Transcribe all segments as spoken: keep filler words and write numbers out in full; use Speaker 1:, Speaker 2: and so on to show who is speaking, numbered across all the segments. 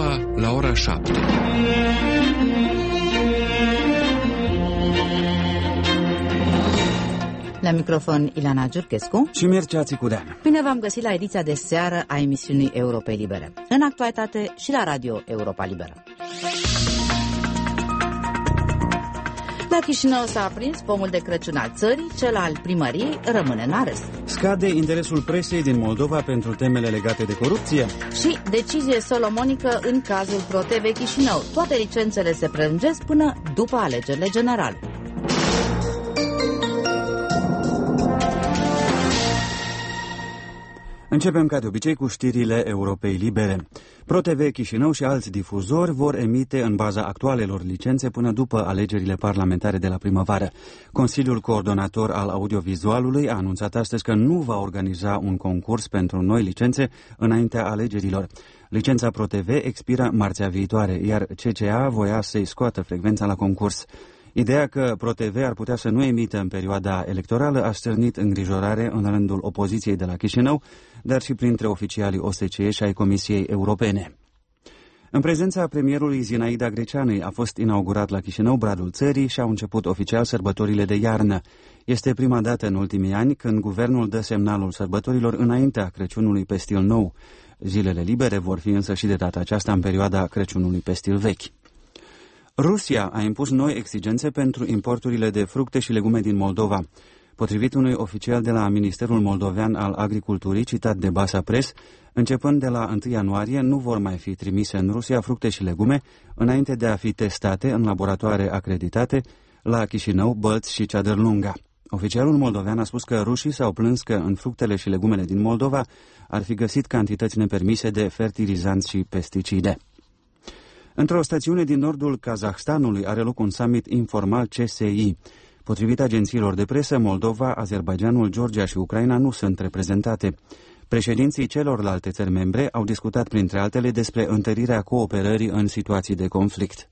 Speaker 1: Moldova la ora șapte.
Speaker 2: La microfon Ileana Giurchescu
Speaker 3: și Mircea Țicudean.
Speaker 2: Bine v-am găsit la ediția de seară a emisiunii Europei Libere. În actualitate și la Radio Europa Liberă. La Chișinău s-a aprins pomul de Crăciun al țării, cel al primăriei rămâne în arest.
Speaker 3: Scade interesul presei din Moldova pentru temele legate de corupție.
Speaker 2: Și decizie solomonică în cazul ProTV Chișinău. Toate licențele se prelungesc până după alegerile generale.
Speaker 3: Începem ca de obicei cu știrile Europei Libere. ProTV Chișinău și alți difuzori vor emite în baza actualelor licențe până după alegerile parlamentare de la primăvară. Consiliul Coordonator al Audiovizualului a anunțat astăzi că nu va organiza un concurs pentru noi licențe înaintea alegerilor. Licența ProTV expiră marțea viitoare, iar C C A voia să-i scoată frecvența la concurs. Ideea că ProTV ar putea să nu emită în perioada electorală a stârnit îngrijorare în rândul opoziției de la Chișinău, dar și printre oficialii O S C E și ai Comisiei Europene. În prezența premierului Zinaida Greceanui a fost inaugurat la Chișinău Bradul țării și au început oficial sărbătorile de iarnă. Este prima dată în ultimii ani când guvernul dă semnalul sărbătorilor înaintea Crăciunului pe stil nou. Zilele libere vor fi însă și de data aceasta în perioada Crăciunului pe stil vechi. Rusia a impus noi exigențe pentru importurile de fructe și legume din Moldova. Potrivit unui oficial de la Ministerul Moldovean al Agriculturii, citat de Basa Press, începând de la întâi ianuarie nu vor mai fi trimise în Rusia fructe și legume înainte de a fi testate în laboratoare acreditate la Chișinău, Bălți și Ceadărlunga. Oficialul moldovean a spus că rușii s-au plâns că în fructele și legumele din Moldova ar fi găsit cantități nepermise de fertilizanți și pesticide. Într-o stațiune din nordul Kazahstanului are loc un summit informal C S I. Potrivit agențiilor de presă, Moldova, Azerbaidjanul, Georgia și Ucraina nu sunt reprezentate. Președinții celorlalte țări membre au discutat, printre altele, despre întărirea cooperării în situații de conflict.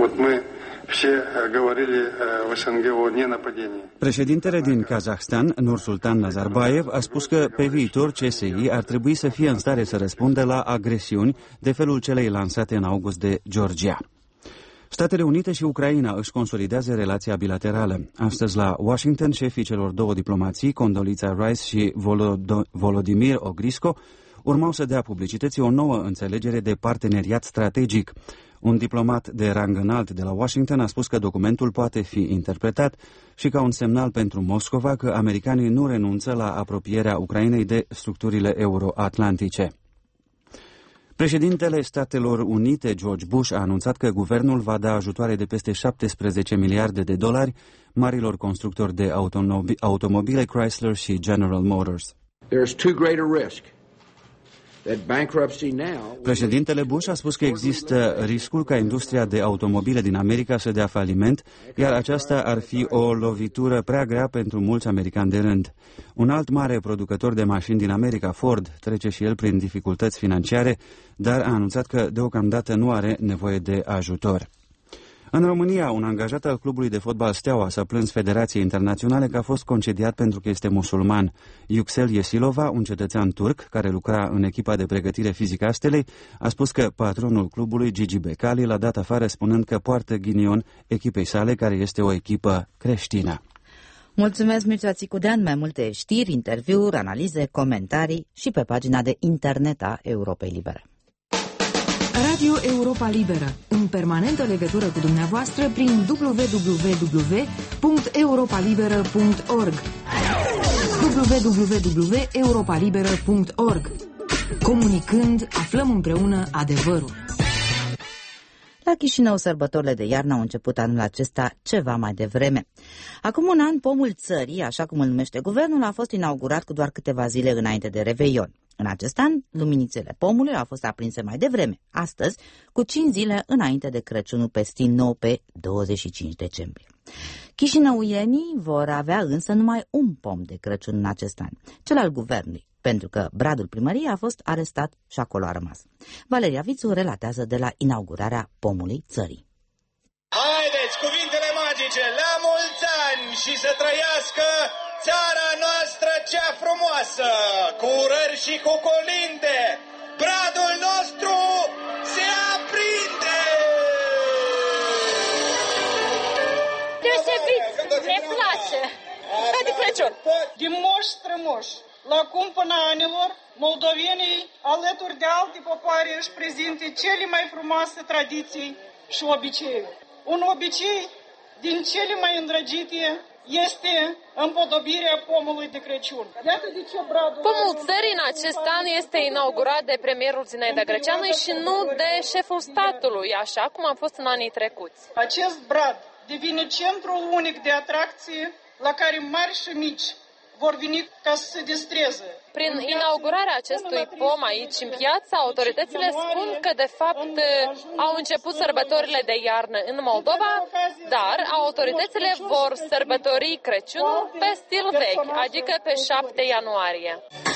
Speaker 3: Președintele din Kazahstan, Nursultan Nazarbayev, a spus că pe viitor C S I ar trebui să fie în stare să răspundă la agresiuni de felul celei lansate în august de Georgia. Statele Unite și Ucraina își consolidează relația bilaterală. Astăzi la Washington, șefii celor două diplomații, Condoleezza Rice și Volodymyr Ogrisko, urmau să dea publicității o nouă înțelegere de parteneriat strategic. Un diplomat de rang înalt de la Washington a spus că documentul poate fi interpretat și ca un semnal pentru Moscova că americanii nu renunță la apropierea Ucrainei de structurile euroatlantice. Președintele Statelor Unite, George Bush, a anunțat că guvernul va da ajutoare de peste șaptesprezece miliarde de dolari marilor constructori de automobile Chrysler și General Motors. Președintele Bush a spus că există riscul ca industria de automobile din America să dea faliment, iar aceasta ar fi o lovitură prea grea pentru mulți americani de rând. Un alt mare producător de mașini din America, Ford, trece și el prin dificultăți financiare, dar a anunțat că deocamdată nu are nevoie de ajutor. În România, un angajat al clubului de fotbal Steaua s-a plâns Federației Internaționale că a fost concediat pentru că este musulman. Yüksel Yesilova, un cetățean turc care lucra în echipa de pregătire fizică a Stelei, a spus că patronul clubului, Gigi Becali, l-a dat afară spunând că poartă ghinion echipei sale, care este o echipă creștină.
Speaker 2: Mulțumesc, Mircea Țicudean. Mai multe știri, interviuri, analize, comentarii și pe pagina de internet a Europei Libere.
Speaker 4: Radio Europa Liberă, în permanentă legătură cu dumneavoastră prin w w w punct europa liberă punct org w w w punct europa liberă punct org. Comunicând, aflăm împreună adevărul.
Speaker 2: La Chișinău, sărbătorile de iarnă au început anul acesta ceva mai devreme. Acum un an, pomul țării, așa cum îl numește guvernul, a fost inaugurat cu doar câteva zile înainte de Reveion. În acest an, luminițele pomului au fost aprinse mai devreme, astăzi, cu cinci zile înainte de Crăciunul pe stil nou pe douăzeci și cinci decembrie. Chișinăuienii vor avea însă numai un pom de Crăciun în acest an, cel al guvernului, pentru că bradul primăriei a fost arestat și acolo a rămas. Valeria Vițu relatează de la inaugurarea pomului țării.
Speaker 5: Haideți, cuvintele magice, la mulți ani și să trăiască țara noastră cea frumoasă, cu urări și cu colinde! Bradul nostru se apropie!
Speaker 1: Crăciun.
Speaker 6: Din moși strămoși, la cumpăna anilor, moldovenii, alături de alte popoare, își prezinte cele mai frumoase tradiții și obiceiuri. Un obicei din cele mai îndrăgite este împodobirea pomului de Crăciun. Iată de ce bradul...
Speaker 1: Pomul țării în acest an este inaugurat de premierul Zinaida Greceanu și nu de șeful statului, așa cum a fost în anii trecuți.
Speaker 6: Acest brad devine centrul unic de atracție la care mari și mici vor veni ca să se distreze.
Speaker 1: Prin inaugurarea acestui pom aici în piață, autoritățile spun că de fapt au început sărbătorile de iarnă în Moldova, dar autoritățile vor sărbători Crăciunul pe stil vechi, adică pe șapte ianuarie.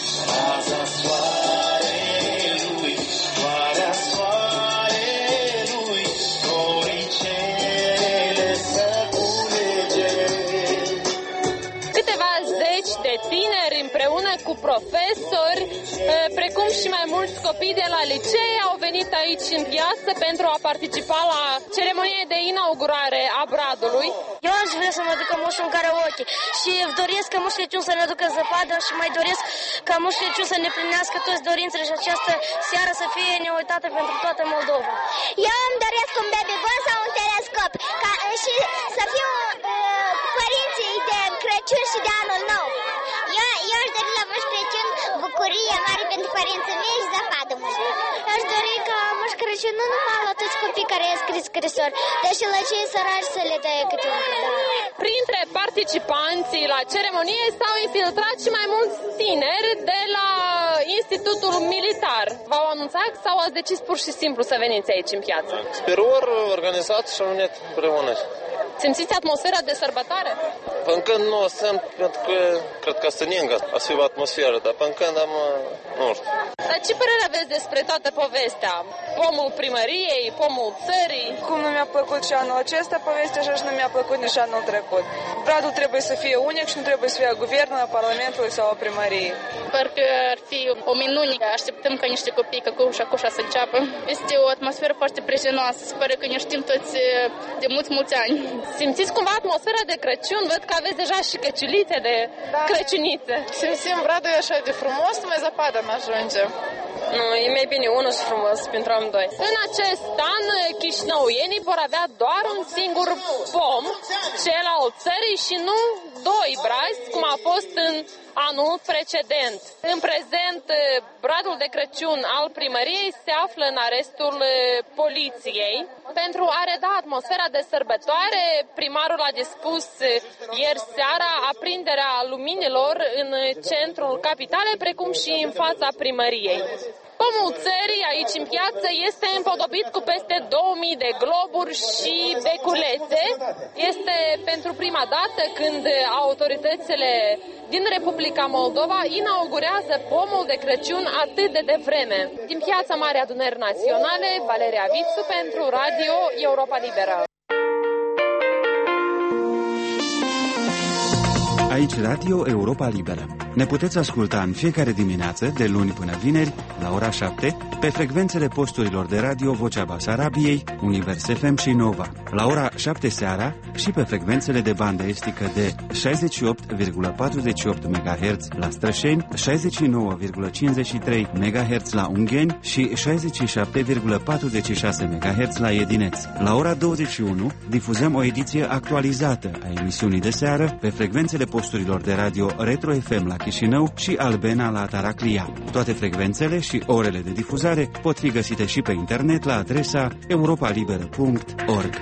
Speaker 1: De tineri împreună cu profesori, precum și mai mulți copii de la licee, au venit aici în piață pentru a participa la ceremonie de inaugurare a bradului.
Speaker 7: Eu aș vrea să mă duc Moș în karaoke și doresc ca Moș Crăciun să ne aducă zăpadă și mai doresc ca Moș Crăciun să ne plinească toți dorințele și această seară să fie neuitată pentru toată Moldova.
Speaker 8: Eu îmi doresc un baby-gon sau un telescop ca, și să fiu uh, părinții de Crăciun și de anul nou. Eu, eu aș dori la Moș Crăciun bucurie mare pentru părinții mei și zăpadă multă. Eu aș dori ca Moș Crăciun nu numai la toți copii care i-au scris scrisori, dar și la cei săraci să le dea câte un cadou.
Speaker 1: Printre participanții la ceremonie s-au infiltrat și mai mulți tineri de la Institutul Militar. V-au anunțat sau ați decis pur și simplu să veniți aici în piață?
Speaker 9: Speror organizat și am venit împreună.
Speaker 1: Simțiți atmosfera de sărbătoare?
Speaker 9: Până când nu o simt, pentru că cred că să ningă a fi o atmosferă, dar până când am, nu știu.
Speaker 1: Dar ce părere aveți despre toată povestea? Pomul primăriei, pomul țării?
Speaker 10: Cum nu mi-a plăcut și anul acesta povestea, așa și nu mi-a plăcut nici anul trecut. Bradul trebuie să fie unic și nu trebuie să fie a guvernului, a parlamentului sau a primăriei.
Speaker 11: Sper că ar fi o minune. Așteptăm ca niște copii, ca cușa, cușa să înceapă. Este o atmosferă foarte prietenoasă. Sper că ne știm toți de mulți, mulți ani.
Speaker 1: Simțiți cumva atmosfera de Crăciun? Văd că aveți deja și căciulițe de da. Crăciunițe.
Speaker 11: Simțim, bradul e așa de frumos, mai zăpadă mă ajunge.
Speaker 1: Nu, e mai bine unul și frumos pentru amândoi. În acest an, chișinăuienii vor avea doar un singur pom, cel al țării, și nu doi brazi, cum a fost în anul precedent. În prezent, bradul de Crăciun al primăriei se află în arestul poliției. Pentru a reda atmosfera de sărbătoare, primarul a dispus ieri seara aprinderea luminilor în centrul capitalei, precum și în fața primăriei. Pomul țării aici în piață este împodobit cu peste două mii de globuri și beculețe. Este pentru prima dată când autoritățile din Republica Moldova inaugurează pomul de Crăciun atât de devreme. Din Piața Mare Adunări Naționale, Valeria Vițu pentru Radio Europa Liberă.
Speaker 3: Aici Radio Europa Liberă. Ne puteți asculta în fiecare dimineață, de luni până vineri, la ora șapte, pe frecvențele posturilor de radio Vocea Basarabiei, Univers F M și Nova, la ora șapte seara și pe frecvențele de bandă estică de șaizeci și opt virgulă patruzeci și opt megahertz la Strășeni, șaizeci și nouă virgulă cincizeci și trei megahertz la Ungheni și șaizeci și șapte virgulă patruzeci și șase megahertz la Edineț. La ora douăzeci și unu difuzăm o ediție actualizată a emisiunii de seară pe frecvențele posturilor de radio Retro F M la Chișinău și Albena la Taraclia. Toate frecvențele și orele de difuzare pot fi găsite și pe internet la adresa europa liberă punct org.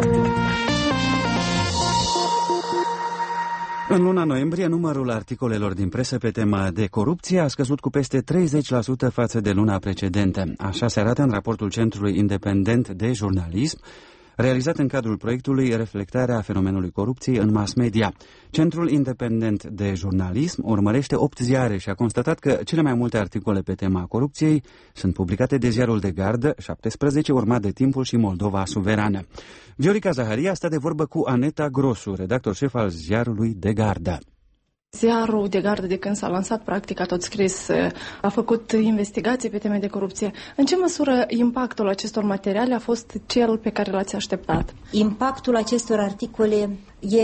Speaker 3: În luna noiembrie, numărul articolelor din presă pe tema de corupție a scăzut cu peste treizeci la sută față de luna precedentă. Așa se arată în raportul Centrului Independent de Jurnalism, realizat în cadrul proiectului Reflectarea fenomenului corupției în mass media. Centrul Independent de Jurnalism urmărește opt ziare și a constatat că cele mai multe articole pe tema corupției sunt publicate de ziarul de gardă, șaptesprezece, urmat de Timpul și Moldova Suverană. Viorica Zaharia stă de vorbă cu Aneta Grosu, redactor șef al ziarului de gardă.
Speaker 12: Ziarul de gardă, de când s-a lansat, practic a tot scris, a făcut investigații pe teme de corupție. În ce măsură impactul acestor materiale a fost cel pe care l-ați așteptat?
Speaker 13: Impactul acestor articole e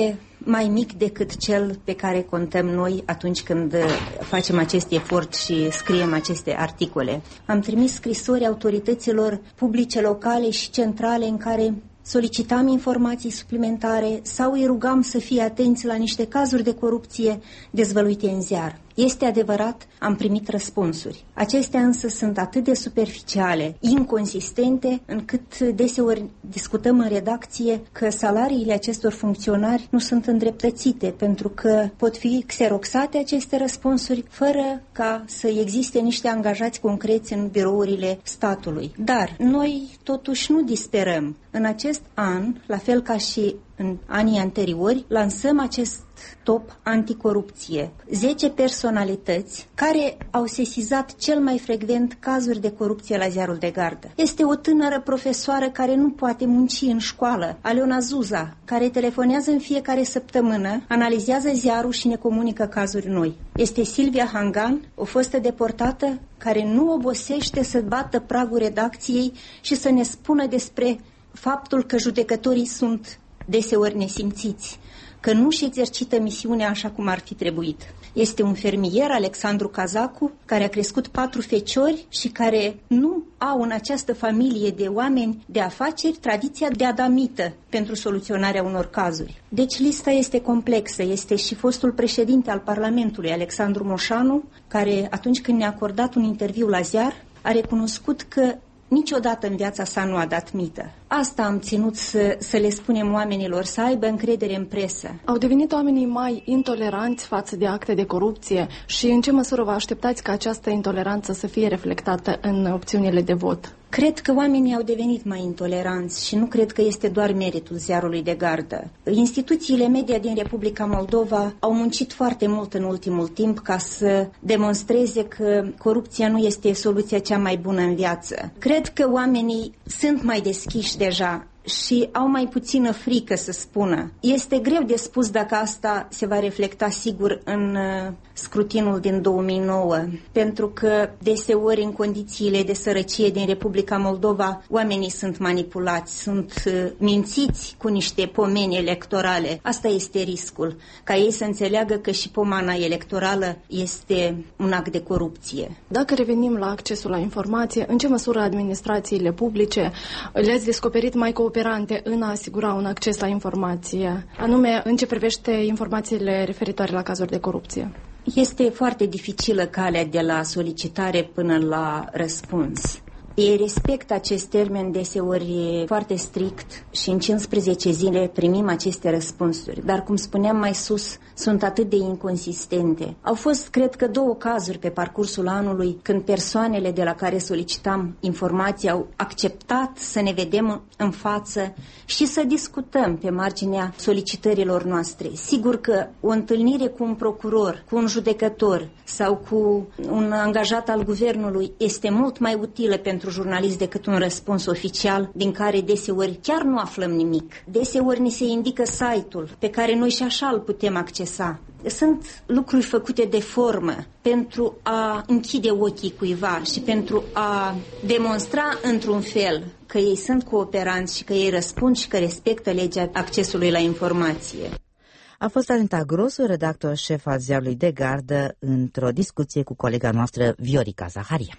Speaker 13: mai mic decât cel pe care contăm noi atunci când facem acest efort și scriem aceste articole. Am trimis scrisori autorităților publice, locale și centrale în care solicitam informații suplimentare sau îi rugam să fie atenți la niște cazuri de corupție dezvăluite în ziar. Este adevărat, am primit răspunsuri. Acestea însă sunt atât de superficiale, inconsistente, încât deseori discutăm în redacție că salariile acestor funcționari nu sunt îndreptățite, pentru că pot fi xeroxate aceste răspunsuri fără ca să existe niște angajați concreți în birourile statului. Dar noi totuși nu disperăm. În acest an, la fel ca și în anii anteriori, lansăm acest top anticorupție. zece personalități care au sesizat cel mai frecvent cazuri de corupție la ziarul de gardă. Este o tânără profesoară care nu poate munci în școală, Aleona Zuza, care telefonează în fiecare săptămână, analizează ziarul și ne comunică cazuri noi. Este Silvia Hangan, o fostă deportată, care nu obosește să bată pragul redacției și să ne spună despre faptul că judecătorii sunt deseori nesimțiți, că nu își exercită misiunea așa cum ar fi trebuit. Este un fermier, Alexandru Cazacu, care a crescut patru feciori și care nu au în această familie de oameni de afaceri tradiția de adamită pentru soluționarea unor cazuri. Deci lista este complexă. Este și fostul președinte al Parlamentului, Alexandru Moșanu, care atunci când ne-a acordat un interviu la ziar, a recunoscut că niciodată în viața sa nu a dat mită. Asta am ținut să, să le spunem oamenilor, să aibă încredere în presă.
Speaker 12: Au devenit oamenii mai intoleranți față de acte de corupție și în ce măsură vă așteptați ca această intoleranță să fie reflectată în opțiunile de vot?
Speaker 13: Cred că oamenii au devenit mai intoleranți și nu cred că este doar meritul ziarului de gardă. Instituțiile media din Republica Moldova au muncit foarte mult în ultimul timp ca să demonstreze că corupția nu este soluția cea mai bună în viață. Cred că oamenii sunt mai deschiși deja și au mai puțină frică să spună. Este greu de spus dacă asta se va reflecta sigur în uh, scrutinul din două mii nouă, pentru că deseori în condițiile de sărăcie din Republica Moldova oamenii sunt manipulați, sunt uh, mințiți cu niște pomeni electorale. Asta este riscul, ca ei să înțeleagă că și pomana electorală este un act de corupție.
Speaker 12: Dacă revenim la accesul la informație, în ce măsură administrațiile publice le-ați descoperit mai cooperate în a asigura un acces la informație, anume în ce privește informațiile referitoare la cazuri de corupție?
Speaker 13: Este foarte dificilă calea de la solicitare până la răspuns. Ei respectă acest termen deseori foarte strict și în cincisprezece zile primim aceste răspunsuri. Dar, cum spuneam mai sus, sunt atât de inconsistente. Au fost, cred că, două cazuri pe parcursul anului când persoanele de la care solicitam informații au acceptat să ne vedem în față și să discutăm pe marginea solicitărilor noastre. Sigur că o întâlnire cu un procuror, cu un judecător sau cu un angajat al guvernului este mult mai utilă pentru jurnalist decât un răspuns oficial din care deseori chiar nu aflăm nimic. Deseori ni se indică site-ul pe care noi și așa îl putem accesa. Sunt lucruri făcute de formă pentru a închide ochii cuiva și pentru a demonstra într-un fel că ei sunt cooperanți și că ei răspund și că respectă legea accesului la informație.
Speaker 2: A fost Anita Grosu, redactor șef al ziarului de gardă, într-o discuție cu colega noastră Viorica Zaharia.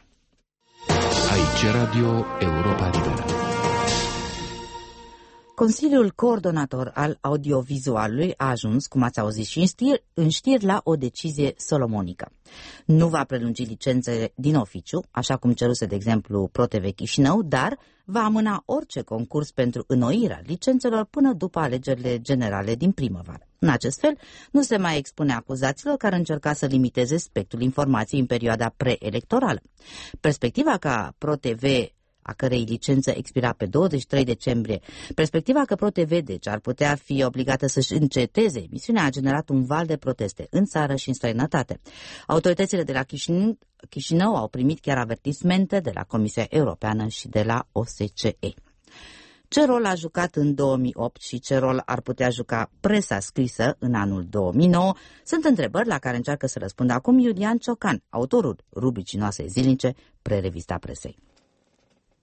Speaker 14: Aici Radio Europa Liberă.
Speaker 2: Consiliul Coordonator al Audiovizualului a ajuns, cum ați auzit și în știri, în știri, la o decizie solomonică. Nu va prelungi licențele din oficiu, așa cum ceruse, de exemplu, ProTV Chișinău, dar va amâna orice concurs pentru înnoirea licențelor până după alegerile generale din primăvară. În acest fel, nu se mai expune acuzațiilor care încerca să limiteze spectrul informației în perioada preelectorală. Perspectiva ca ProTV, a cărei licență expira pe douăzeci și trei decembrie, perspectiva că ProTV, deci, ar putea fi obligată să-și înceteze emisiunea, a generat un val de proteste în țară și în străinătate. Autoritățile de la Chișinău, Chișinău au primit chiar avertismente de la Comisia Europeană și de la O S C E. Ce rol a jucat în două mii opt și ce rol ar putea juca presa scrisă în anul două mii nouă sunt întrebări la care încearcă să răspundă acum Iulian Ciocan, autorul rubricii noastre zilnice Prerevista Presei.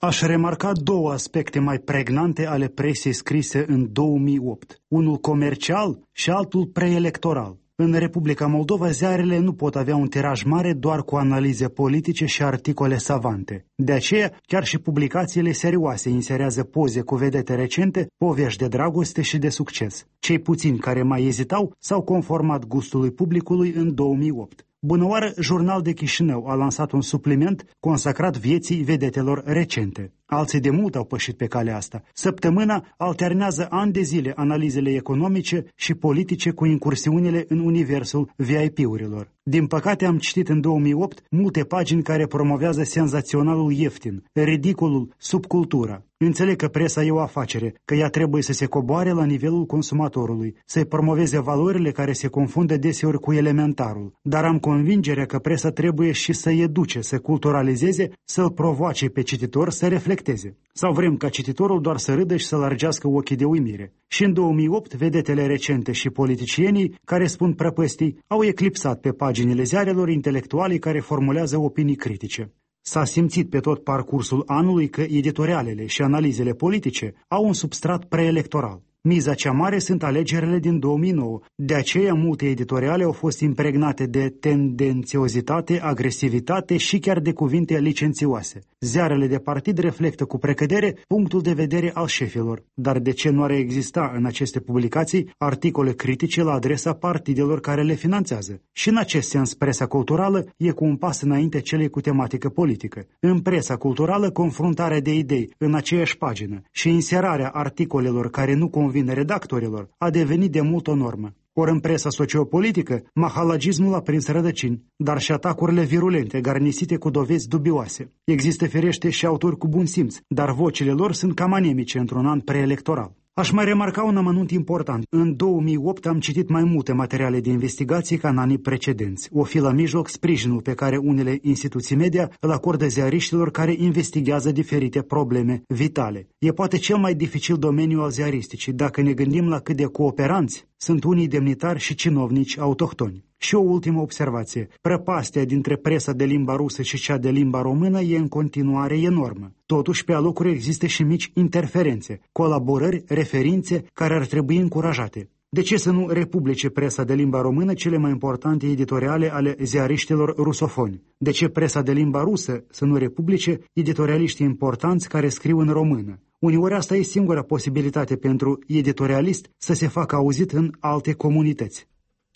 Speaker 15: Aș remarca două aspecte mai pregnante ale presei scrise în două mii opt, unul comercial și altul preelectoral. În Republica Moldova, ziarele nu pot avea un tiraj mare doar cu analize politice și articole savante. De aceea, chiar și publicațiile serioase inserează poze cu vedete recente, povești de dragoste și de succes. Cei puțini care mai ezitau s-au conformat gustului publicului în două mii opt. Bunăoară, Jurnal de Chișinău a lansat un supliment consacrat vieții vedetelor recente. Alții de mult au pășit pe calea asta. Săptămâna alternează ani de zile analizele economice și politice cu incursiunile în universul V I P-urilor. Din păcate am citit în două mii opt multe pagini care promovează senzaționalul ieftin, ridicolul, subcultura. Înțeleg că presa e o afacere, că ea trebuie să se coboare la nivelul consumatorului, să-i promoveze valorile care se confundă deseori cu elementarul. Dar am convingerea că presa trebuie și să educe, să culturalizeze, să-l provoace pe cititor să reflecteze. Sau vrem ca cititorul doar să râdă și să largească ochii de uimire? Și în două mii opt, vedetele recente și politicienii care spun prăpăstii au eclipsat pe paginile ziarelor intelectualii care formulează opinii critice. S-a simțit pe tot parcursul anului că editorialele și analizele politice au un substrat preelectoral. Miza cea mare sunt alegerile din două mii nouă, de aceea multe editoriale au fost impregnate de tendențiozitate, agresivitate și chiar de cuvinte licențioase. Ziarele de partid reflectă cu precădere punctul de vedere al șefilor, dar de ce nu ar exista în aceste publicații articole critice la adresa partidelor care le finanțează? Și în acest sens, presa culturală e cu un pas înainte celei cu tematică politică. În presa culturală, confruntarea de idei în aceeași pagină și inserarea articolelor care nu convin redactorilor a devenit de mult o normă. Ori în presa sociopolitică, mahalagismul a prins rădăcini, dar și atacurile virulente, garnisite cu dovezi dubioase. Există firește și autori cu bun simț, dar vocile lor sunt cam anemice într-un an preelectoral. Aș mai remarca un amănunt important. În două mii opt am citit mai multe materiale de investigații ca în anii precedenți. O fi la mijloc sprijinul pe care unele instituții media îl acordă ziariștilor care investigează diferite probleme vitale. E poate cel mai dificil domeniu al ziaristicii, dacă ne gândim la cât de cooperanți sunt unii demnitari și cinovnici autohtoni. Și o ultimă observație. Prăpastia dintre presa de limba rusă și cea de limba română e în continuare enormă. Totuși, pe alocuri există și mici interferențe, colaborări, referințe care ar trebui încurajate. De ce să nu republice presa de limba română cele mai importante editoriale ale ziariștilor rusofoni? De ce presa de limba rusă să nu republice editorialiștii importanți care scriu în română? Uneori asta e singura posibilitate pentru editorialist să se facă auzit în alte comunități.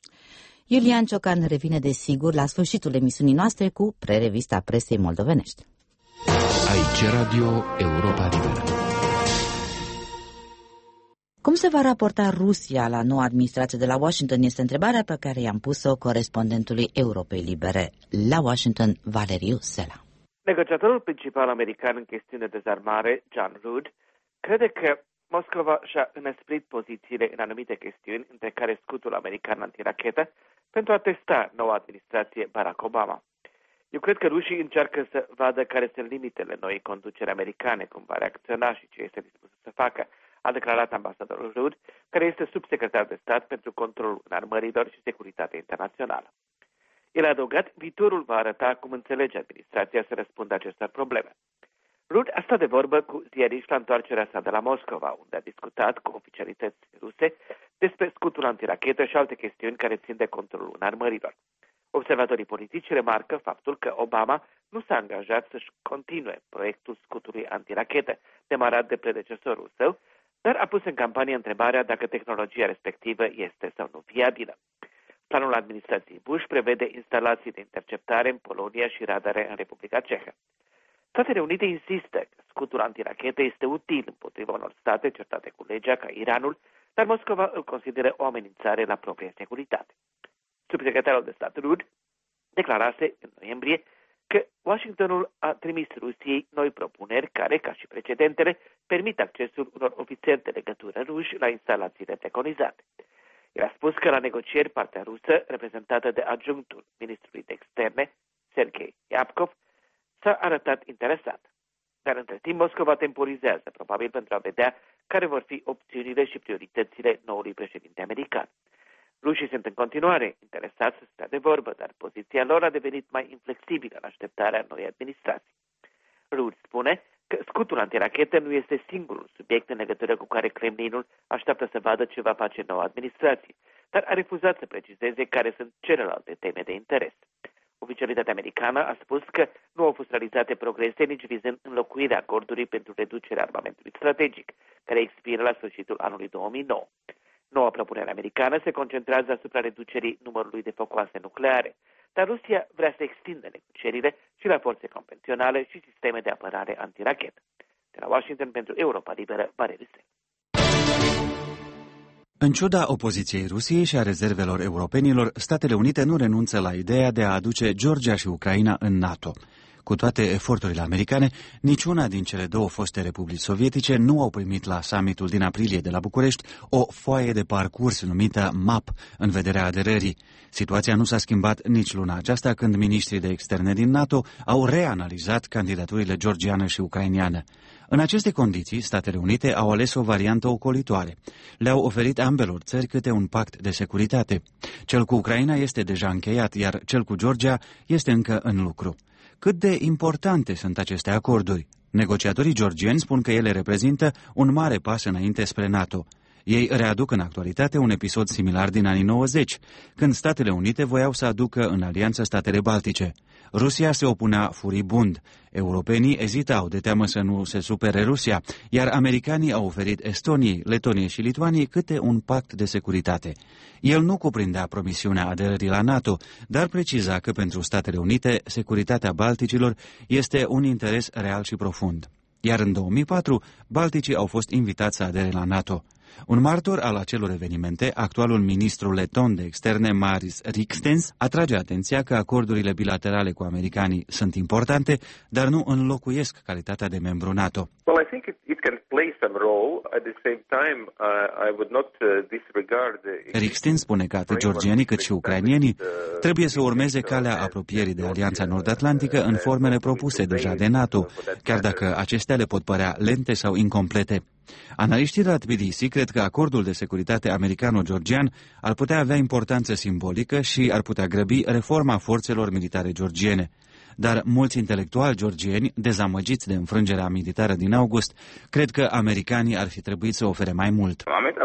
Speaker 2: Iulian Ciocan revine desigur la sfârșitul emisiunii noastre cu prerevista presei moldovenești.
Speaker 14: Aici Radio Europa Liberă.
Speaker 2: Cum se va raporta Rusia la noua administrație de la Washington este întrebarea pe care i-am pus-o corespondentului Europei Libere la Washington, Valeriu Sela.
Speaker 16: Negociatorul principal american în chestiune de dezarmare, John Rood, crede că Moscova și-a înăsprit pozițiile în anumite chestiuni, între care scutul american antirachetă, pentru a testa noua administrație Barack Obama. Eu cred că rușii încearcă să vadă care sunt limitele noii conduceri americane, cum va reacționa și ce este dispus să facă, a declarat ambasadorul Rood, care este subsecretar de stat pentru controlul înarmărilor și securitatea internațională. El a adăugat, viitorul va arăta cum înțelege administrația să răspundă acestor probleme. Rood a stat de vorbă cu ziariști la întoarcerea sa de la Moscova, unde a discutat cu oficialități ruse despre scutul antirachetă și alte chestiuni care țin de controlul înarmărilor. Observatorii politici remarcă faptul că Obama nu s-a angajat să-și continue proiectul scutului antirachetă, demarat de predecesorul său, dar a pus în campanie întrebarea dacă tehnologia respectivă este sau nu viabilă. Planul administrației Bush prevede instalații de interceptare în Polonia și radare în Republica Cehă. Statele Unite insistă că scutul antirachetă este util împotriva unor state certate cu legea ca Iranul, dar Moscova îl consideră o amenințare la propria securitate. Subsecretarul de stat Rood declarase în noiembrie că Washingtonul a trimis Rusiei noi propuneri care, ca și precedentele, permit accesul unor ofițeri de legătură ruși la instalațiile preconizate. El a spus că la negocieri partea rusă, reprezentată de adjunctul ministrului de externe, Sergei Yapkov, s-a arătat interesat. Dar între timp Moscova temporizează, probabil pentru a vedea care vor fi opțiunile și prioritățile noului președinte american. Rușii sunt în continuare interesați să stea de vorbă, dar poziția lor a devenit mai inflexibilă în așteptarea noii administrații. Rood spune că scutul antirachetă nu este singurul subiect în legătură cu care Kremlinul așteaptă să vadă ce va face noua administrație, dar a refuzat să precizeze care sunt celelalte teme de interes. Oficialitatea americană a spus că nu au fost realizate progrese nici vizând înlocuirea acordului pentru reducerea armamentului strategic, care expiră la sfârșitul anului două mii nouă. Noua propunere americană se concentrează asupra reducerii numărului de focoase nucleare, dar Rusia vrea să extindă negocierile și la forțe convenționale și sisteme de apărare antirachetă. De la Washington pentru Europa Liberă, Valeriu Sec.
Speaker 3: În ciuda opoziției Rusiei și a rezervelor europenilor, Statele Unite nu renunță la ideea de a aduce Georgia și Ucraina în NATO. Cu toate eforturile americane, niciuna din cele două foste republici sovietice nu au primit la summitul din aprilie de la București o foaie de parcurs numită M A P în vederea aderării. Situația nu s-a schimbat nici luna aceasta când miniștrii de externe din NATO au reanalizat candidaturile georgiană și ucrainiană. În aceste condiții, Statele Unite au ales o variantă ocolitoare. Le-au oferit ambelor țări câte un pact de securitate. Cel cu Ucraina este deja încheiat, iar cel cu Georgia este încă în lucru. Cât de importante sunt aceste acorduri? Negociatorii georgieni spun că ele reprezintă un mare pas înainte spre NATO. Ei readuc în actualitate un episod similar din anii nouăzeci, când Statele Unite voiau să aducă în alianță statele baltice. Rusia se opunea furibund. Europenii ezitau de teamă să nu se supere Rusia, iar americanii au oferit Estoniei, Letoniei și Lituaniei câte un pact de securitate. El nu cuprindea promisiunea aderării la NATO, dar preciza că pentru Statele Unite securitatea Balticilor este un interes real și profund. Iar în două mii patru, Balticii au fost invitați să adere la NATO. Un martor al acelor evenimente, actualul ministru leton de externe Maris Rikstens, atrage atenția că acordurile bilaterale cu americanii sunt importante, dar nu înlocuiesc calitatea de membru NATO.
Speaker 17: Well, I think it, it can play some role. At the same time, uh, I would not uh, disregard the...
Speaker 3: Rikstens spune că atât georgienii cât și ucrainienii trebuie să urmeze calea apropierii de Alianța Nord-Atlantică în formele propuse deja de NATO, chiar dacă acestea le pot părea lente sau incomplete. Analiștii de la Tbilisi cred că acordul de securitate americano-georgian ar putea avea importanță simbolică și ar putea grăbi reforma forțelor militare georgiene. Dar mulți intelectuali georgieni, dezamăgiți de înfrângerea militară din august, cred că americanii ar fi trebuit să ofere mai mult.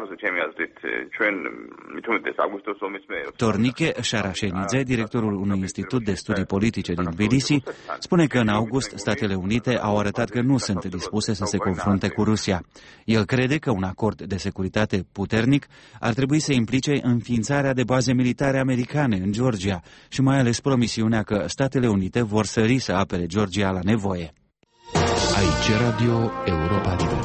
Speaker 3: Tornike Sharașenidze, directorul unui institut de studii politice din Tbilisi, spune că în august Statele Unite au arătat că nu sunt dispuse să se confrunte cu Rusia. El crede că un acord de securitate puternic ar trebui să implice înființarea de baze militare americane în Georgia și mai ales promisiunea că Statele Unite vor sări să apere Georgia la nevoie.
Speaker 14: Aici Radio Europa Liberă.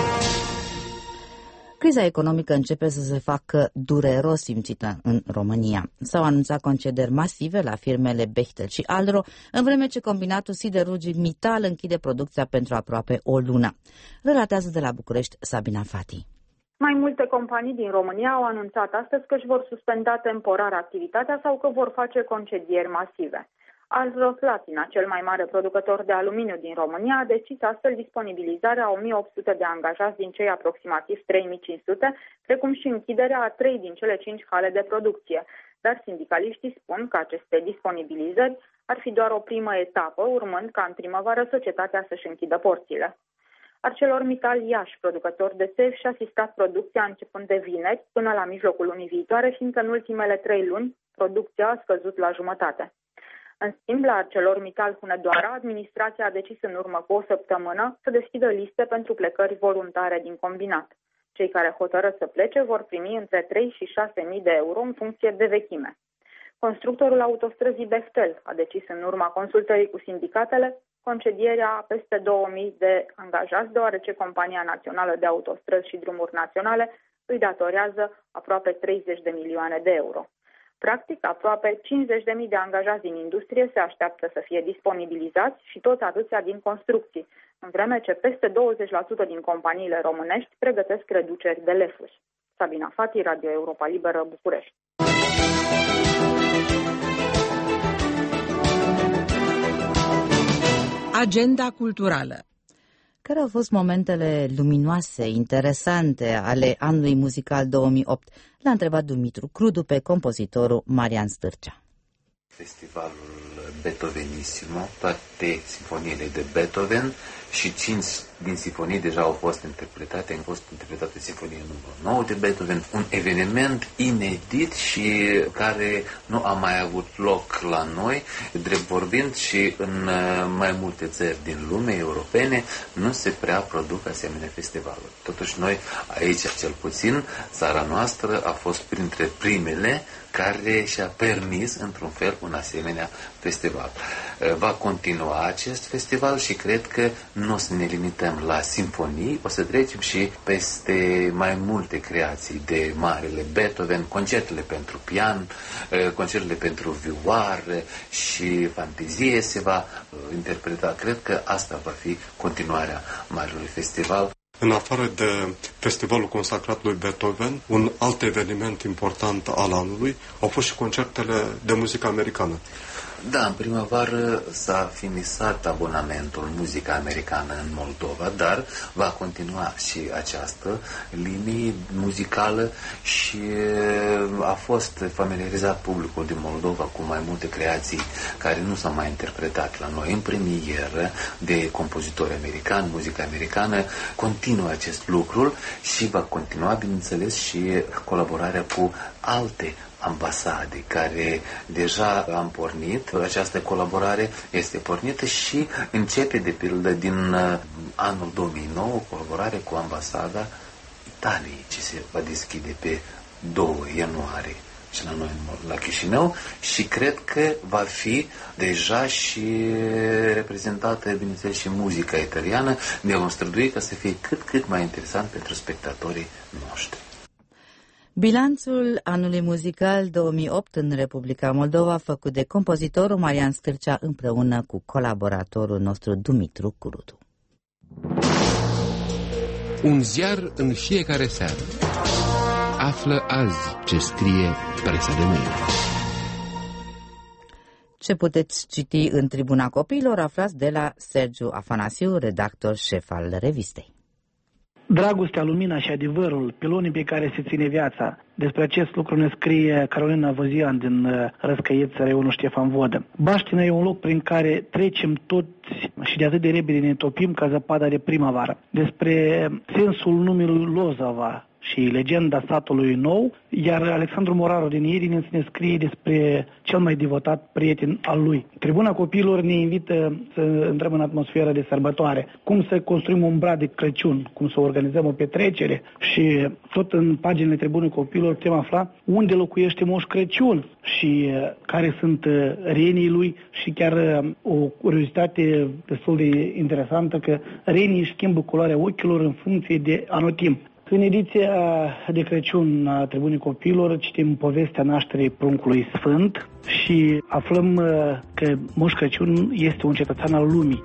Speaker 2: Criza economică începe să se facă dureros simțită în România. S-au anunțat concederi masive la firmele Bechtel și Alro, în vreme ce combinatul siderurgic Mittal închide producția pentru aproape o lună. Relatează de la București Sabina Fati.
Speaker 18: Mai multe companii din România au anunțat astăzi că își vor suspenda temporar activitatea sau că vor face concedieri masive. Alro Platina, cel mai mare producător de aluminiu din România, a decis astfel disponibilizarea a o mie opt sute de angajați din cei aproximativ trei mii cinci sute, precum și închiderea a trei din cele cinci hale de producție. Dar sindicaliștii spun că aceste disponibilizări ar fi doar o primă etapă, urmând ca în primăvară societatea să-și închidă porțile. ArcelorMittal Iași, producător de țevi, și-a asistat producția începând de vineri până la mijlocul lunii viitoare, fiindcă în ultimele trei luni producția a scăzut la jumătate. În schimb, la ArcelorMittal Hunedoara, administrația a decis în urmă cu o săptămână să deschidă liste pentru plecări voluntare din combinat. Cei care hotărăsc să plece vor primi între trei și șase mii de euro în funcție de vechime. Constructorul autostrăzii Bechtel a decis în urma consultării cu sindicatele concedierea a peste două mii de angajați, deoarece Compania Națională de Autostrăzi și Drumuri Naționale îi datorează aproape treizeci de milioane de euro. Practic, aproape cincizeci de mii de angajați din industrie se așteaptă să fie disponibilizați și tot atâția din construcții, în vreme ce peste douăzeci la sută din companiile românești pregătesc reduceri de lefuri. Sabina Fati, Radio Europa Liberă, București.
Speaker 4: Agenda culturală.
Speaker 2: Care au fost momentele luminoase, interesante ale anului muzical două mii opt? L-a întrebat Dumitru Crudu pe compozitorul Marian Stârcea.
Speaker 19: Festivalul Beethovenissimo, toate sinfoniile de Beethoven și cinci din sinfonii deja au fost interpretate, au fost interpretate sinfonia numărul nouă de Beethoven, un eveniment inedit și care nu a mai avut loc la noi, drept vorbind, și în mai multe țări din lume europene nu se prea produc asemenea festivaluri. Totuși noi aici, cel puțin, țara noastră a fost printre primele care și-a permis, într-un fel, un asemenea festival. Va continua acest festival și cred că nu o să ne limităm la simfonii, o să trecem și peste mai multe creații de marele Beethoven, concertele pentru pian, concertele pentru vioară și fantezie se va interpreta. Cred că asta va fi continuarea marelui festival.
Speaker 20: În afară de festivalul consacrat lui Beethoven, un alt eveniment important al anului au fost și concertele de muzică americană.
Speaker 19: Da, în primăvară s-a finisat abonamentul muzica americană în Moldova, dar va continua și această linie muzicală și a fost familiarizat publicul din Moldova cu mai multe creații care nu s-au mai interpretat la noi în premieră de compozitori americani, muzica americană. Continuă acest lucru și va continua, bineînțeles, și colaborarea cu alte ambasade care deja am pornit. Această colaborare este pornită și începe, de pildă, din anul două mii nouă, colaborare cu ambasada Italiei, ce se va deschide pe doi ianuarie și la noi, la Chișinău, și cred că va fi deja și reprezentată, bineînțeles, și muzica italiană. Ne vom strădui ca să fie cât cât mai interesant pentru spectatorii noștri.
Speaker 2: Bilanțul anului muzical două mii opt în Republica Moldova, făcut de compozitorul Marian Stârcea împreună cu colaboratorul nostru Dumitru Curutu.
Speaker 14: Un ziar în fiecare seară. Află azi ce scrie presa de mâine.
Speaker 2: Ce puteți citi în Tribuna Copiilor aflați de la Sergiu Afanasiu, redactor șef al revistei.
Speaker 21: Dragostea, lumina și adevărul, pilonii pe care se ține viața. Despre acest lucru ne scrie Carolina Vozian din Răscăieți, raionul Ștefan Vodă. Baștina e un loc prin care trecem toți și de atât de repede ne topim ca zăpada de primăvară. Despre sensul numelui Lozova și legenda satului nou, iar Alexandru Moraru din Irin ne scrie despre cel mai devotat prieten al lui. Tribuna Copiilor ne invită să intrăm în atmosferă de sărbătoare, cum să construim un brad de Crăciun, cum să organizăm o petrecere și tot în paginile Tribunei Copiilor putem afla unde locuiește Moș Crăciun și care sunt renii lui și chiar o curiozitate destul de interesantă că renii își schimbă culoarea ochilor în funcție de anotimp. În ediția de Crăciun a Tribunii Copiilor citim povestea nașterii pruncului sfânt și aflăm că Moș Crăciun este un cetățean al lumii.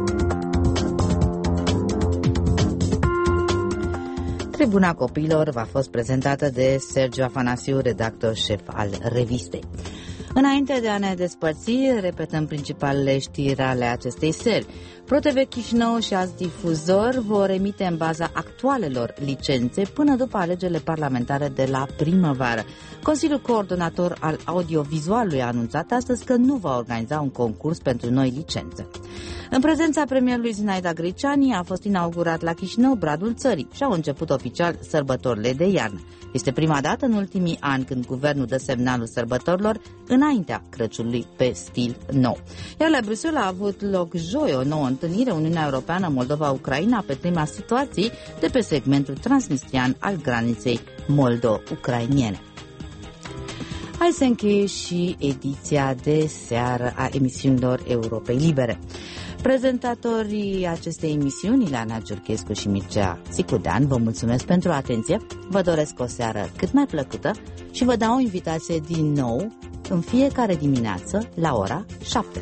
Speaker 2: Tribuna Copiilor v-a fost prezentată de Sergiu Afanasiu, redactor șef al revistei. Înainte de a ne despărți, repetăm principalele știri ale acestei seri. ProTV Chișinău și alți difuzori vor emite în baza actualelor licențe până după alegerile parlamentare de la primăvară. Consiliul Coordonator al Audiovizualului a anunțat astăzi că nu va organiza un concurs pentru noi licențe. În prezența premierului Zinaida Greceani a fost inaugurat la Chișinău Bradul Țării și au început oficial sărbătorile de iarnă. Este prima dată în ultimii ani când guvernul dă semnalul sărbătorilor înaintea Crăciunului pe stil nou. Iar la Bruxelles a avut loc joi o nouă întâlnire Uniunea Europeană Moldova-Ucraina pe tema situației de pe segmentul transnistrian al graniței moldo-ucrainiene. Hai să încheie și ediția de seară a emisiunilor Europei Libere. Prezentatorii acestei emisiuni, Ileana Giurchescu și Mircea Țicudean, vă mulțumesc pentru atenție, vă doresc o seară cât mai plăcută și vă dau o invitație din nou în fiecare dimineață la ora șapte.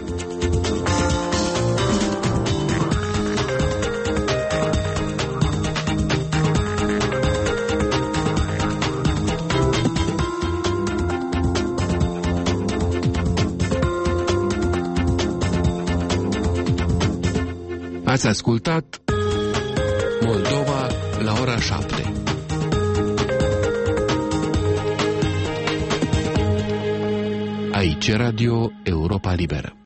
Speaker 14: Ați ascultat Moldova la ora șapte. Aici Radio Europa Liberă.